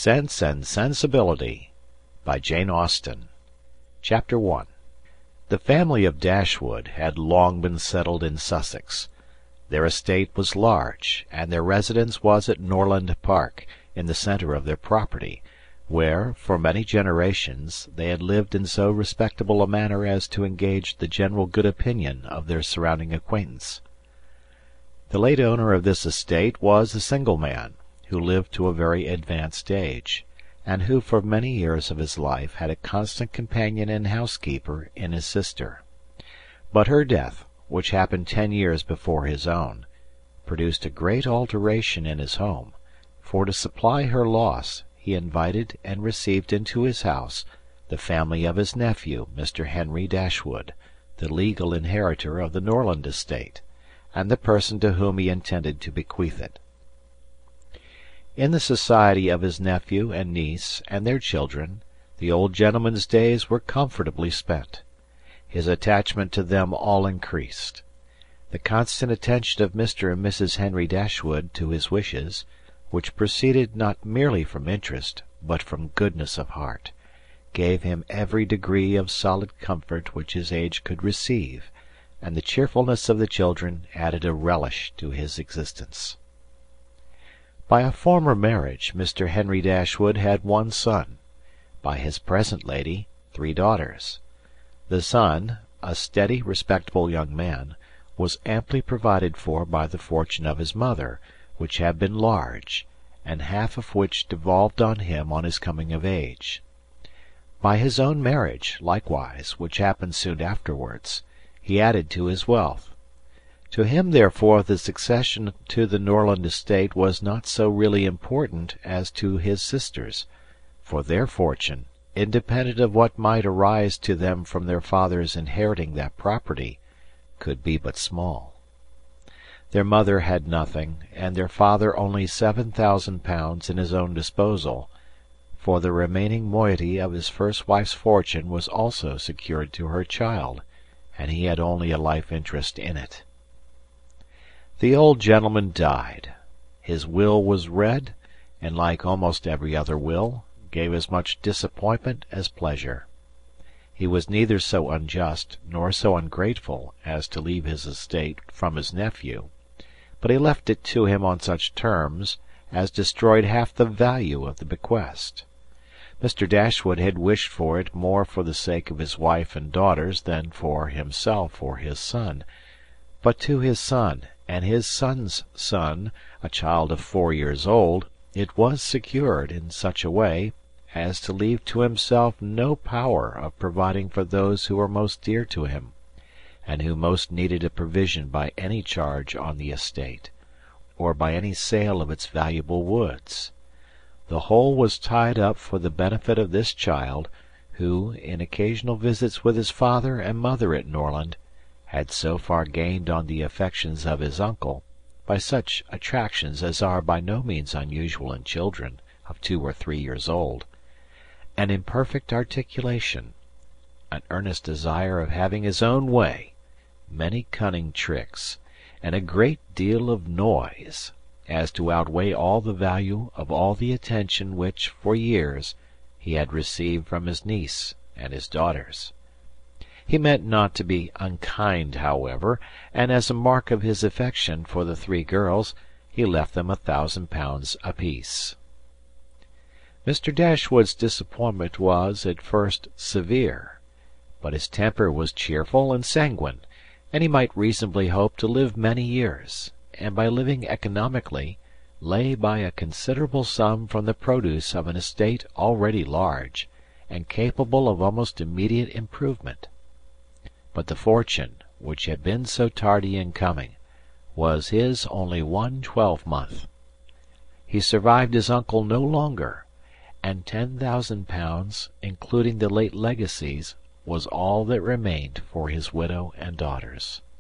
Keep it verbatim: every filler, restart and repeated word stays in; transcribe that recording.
Sense and Sensibility by Jane Austen. Chapter one. The family of Dashwood had long been settled in Sussex. Their estate was large, and their residence was at Norland Park, in the centre of their property, where, for many generations, they had lived in so respectable a manner as to engage the general good opinion of their surrounding acquaintance. The late owner of this estate was a single man, who lived to a very advanced age, and who for many years of his life had a constant companion and housekeeper in his sister. But her death, which happened ten years before his own, produced a great alteration in his home, for to supply her loss he invited and received into his house the family of his nephew, Mister Henry Dashwood, the legal inheritor of the Norland estate, and the person to whom he intended to bequeath it. In the society of his nephew and niece and their children, the old gentleman's days were comfortably spent. His attachment to them all increased. The constant attention of Mister and Missus Henry Dashwood to his wishes, which proceeded not merely from interest, but from goodness of heart, gave him every degree of solid comfort which his age could receive, and the cheerfulness of the children added a relish to his existence. By a former marriage Mister Henry Dashwood had one son; by his present lady, three daughters. The son, a steady, respectable young man, was amply provided for by the fortune of his mother, which had been large, and half of which devolved on him on his coming of age. By his own marriage, likewise, which happened soon afterwards, he added to his wealth. To him, therefore, the succession to the Norland estate was not so really important as to his sisters, for their fortune, independent of what might arise to them from their father's inheriting that property, could be but small. Their mother had nothing, and their father only seven thousand pounds in his own disposal, for the remaining moiety of his first wife's fortune was also secured to her child, and he had only a life interest in it. The old gentleman died. His will was read, and, like almost every other will, gave as much disappointment as pleasure. He was neither so unjust nor so ungrateful as to leave his estate from his nephew, but he left it to him on such terms as destroyed half the value of the bequest. Mister Dashwood had wished for it more for the sake of his wife and daughters than for himself or his son, but to his son and his son's son, a child of four years old, it was secured in such a way as to leave to himself no power of providing for those who were most dear to him, and who most needed a provision by any charge on the estate, or by any sale of its valuable woods. The whole was tied up for the benefit of this child, who, in occasional visits with his father and mother at Norland, had so far gained on the affections of his uncle, by such attractions as are by no means unusual in children of two or three years old, an imperfect articulation, an earnest desire of having his own way, many cunning tricks, and a great deal of noise, as to outweigh all the value of all the attention which, for years, he had received from his niece and his daughters. He meant not to be unkind, however, and as a mark of his affection for the three girls he left them a thousand pounds apiece. Mister Dashwood's disappointment was, at first, severe, but his temper was cheerful and sanguine, and he might reasonably hope to live many years, and by living economically lay by a considerable sum from the produce of an estate already large, and capable of almost immediate improvement. But the fortune, which had been so tardy in coming, was his only one twelvemonth. He survived his uncle no longer, and ten thousand pounds, including the late legacies, was all that remained for his widow and daughters.